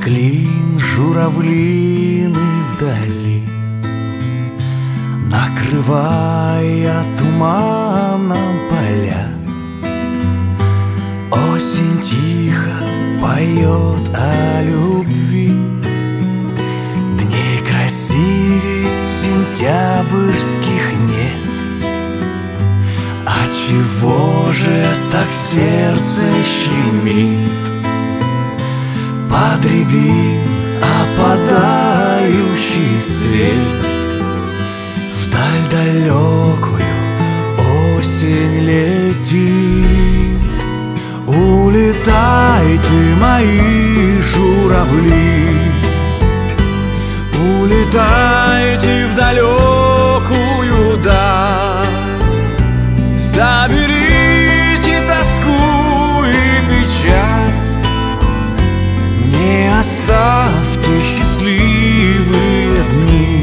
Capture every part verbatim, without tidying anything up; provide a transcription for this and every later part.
клин журавлины вдали, накрывая туманом поля. Осень тихо поет о любви, дней красивей сентябрьских нет. А чего же так сердце щемит? Под рябин опадающий свет, вдаль далекую осень летит. Улетайте, мои журавли, улетайте в далекую даль. Заберите тоску и печаль, мне оставьте счастливые дни.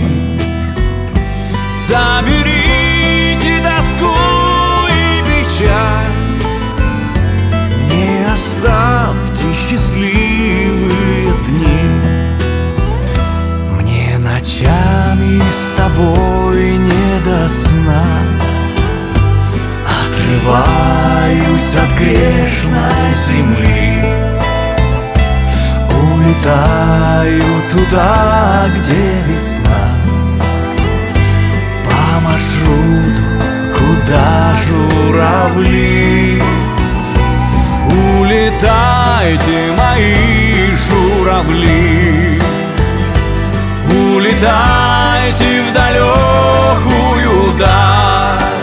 Заберите тоску и печаль, мне оставьте счастливые дни. Мне ночами с тобой не до сна, отрываюсь от грешной земли. Улетаю туда, где весна, по маршруту, куда журавли. Улетайте, мои журавли, улетайте в далекую даль.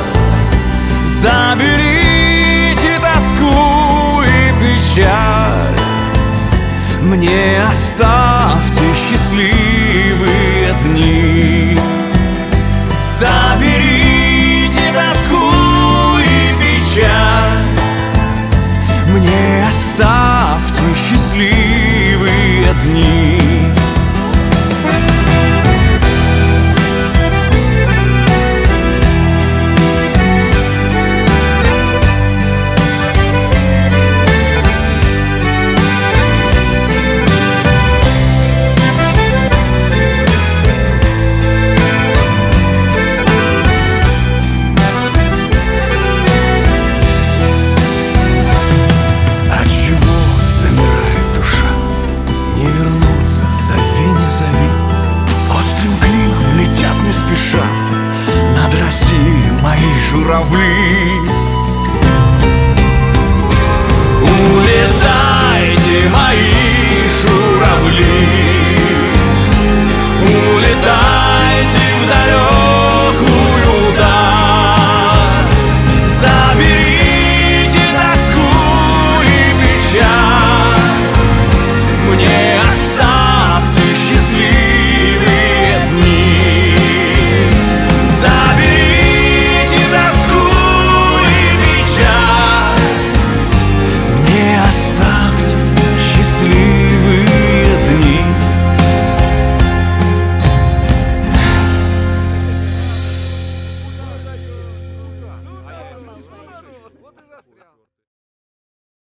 Заберите тоску и печаль, мне оставьте счастливые дни. Заберите тоску и печаль, мне оставьте счастливые дни. Острым клином летят не спеша над Россией мои журавли. Улетайте, мои журавли, улетайте в далекую даль. Заберите тоску и печаль, мне оставьте счастливые дни. Заберите тоску и печаль, мне оставьте счастливые дни. Вот и застрял.